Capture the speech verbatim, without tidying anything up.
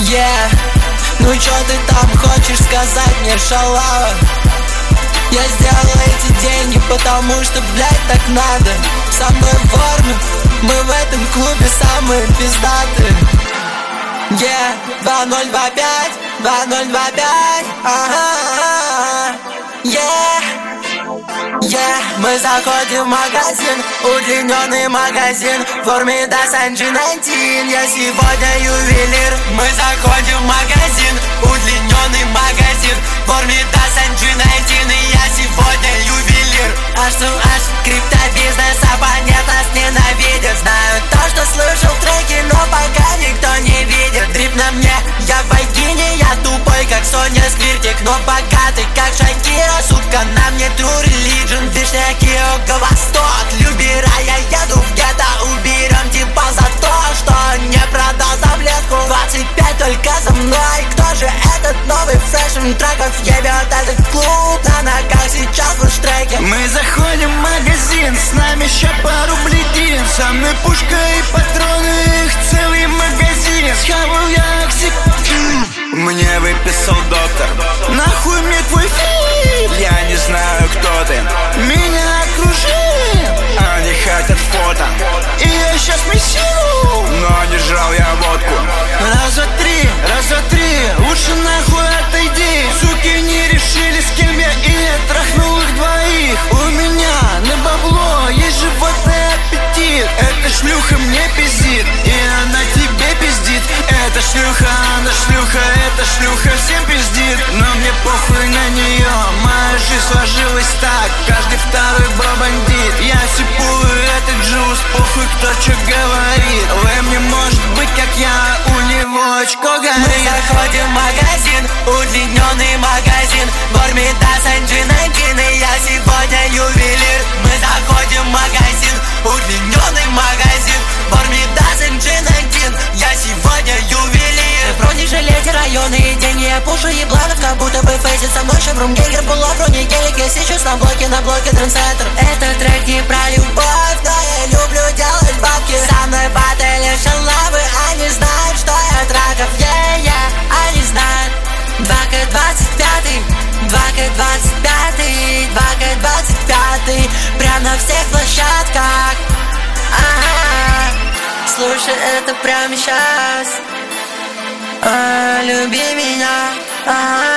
Yeah. Ну чё ты там хочешь сказать мне, шалава? Я сделал эти деньги, потому что, блядь, так надо. Со мной в форме, мы в этом клубе самые пиздатые. Yeah, два ноль два пять, два ноль два пять, ага, yeah, yeah. Мы заходим в магазин, удлиненный магазин, в форме до Сан Джи девятнадцать. Я сегодня ювелир. Мы заходим в магазин, удлиненный магазин, в форме до Сан Джи девятнадцать. И я сегодня ювелир. Аж ту аж, криптобизнес, оппонент нас ненавидит. Знаю то, что слышал треки, но пока никто не видит. Дрип на мне, я в богине, я тупой, как Соня Сквиртик, но богатый, как Шакира. Сутка на мне true religion, вишняки около восток. Любера, я еду в гетто, уберем типа за то, что не продал таблетку. Двадцать пять только за мной. Кто же этот новый фрешн треков ебет этот клуб? На ногах сейчас в треке. Мы заходим в магазин, с нами ща пару бледин. Со мной пушка и патроны, их целый магазин. Схавал я оксик, мне выписал доктор. Нахуй мне твой фит, я не знаю, кто ты. Меня окружили, они хотят фото, и я сейчас мессирую, но не жрал я водку. Раз, два, три, раз, два, три, лучше нахуй отойди. Суки не решили, с кем я, и я трахнул их двоих. У меня на бабло есть живот и аппетит. Эта шлюха мне пиздит, и она тебе пиздит. Эта шлюха, она шлюха, эта шлюха всем пиздит. Но мне похуй на нее, моя жизнь сложилась так. Каждый второй бро-бандит, я сипую этот джуз, похуй кто чё говорит. Лэм не может быть как я, у него очко горит. Мы заходим в магазин, удлиненный магазин, в форме до Сан Джи девятнадцать. И я сегодня ювелир. Мы заходим в магазин, удлиненный магазин, в форме до Сан Джи девятнадцать. Я сегодня ювелир. В бронежилете районные деньги, я пушу ебланов, как будто бы фейсит со мной шевром Гейгер. Была в бронегелик, я сейчас на блоке, на блоке трендсеттер. Это трек не про любовь, но я люблю делать бабки. Со мной батали шалавы, они знают, что я траков, yeah, yeah, они знают. два ка двадцать пять, два ка двадцать пять, два ка двадцать пять, прям на всех площадках. Ага, слушай это прямо сейчас. А, люби меня. Ага.